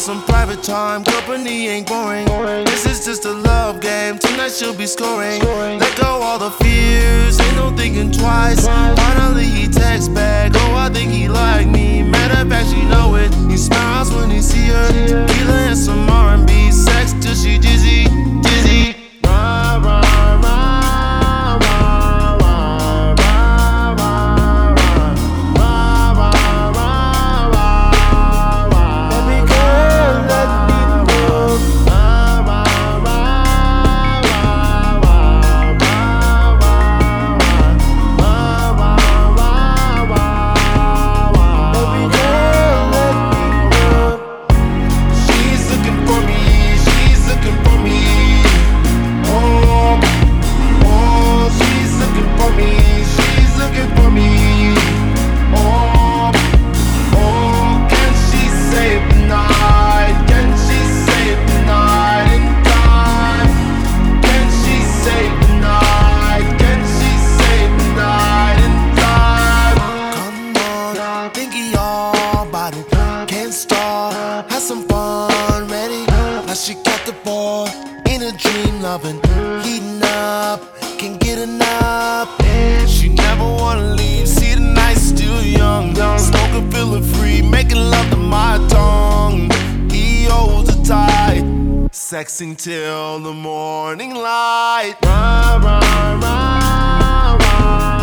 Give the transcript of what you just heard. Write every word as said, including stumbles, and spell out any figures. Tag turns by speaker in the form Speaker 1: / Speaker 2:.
Speaker 1: some private time, company ain't boring. This is just a love game, tonight she'll be scoring. Let go all the fears, ain't no thinking twice. Finally he texts back, oh I think he like me. Matter of fact, she know it, he smiles when he see her. Tequila and some R and B, sex till she dizzy, dizzy. Rah, rah, rah. Can't start, have some fun, ready. Now she got the boy in a dream, loving, heating up, can't get enough. She never wanna leave, see the night's still young. Smoking, feeling free, making love to my tongue. He holds her tight, sexing till the morning light. Rah, rah, rah, rah.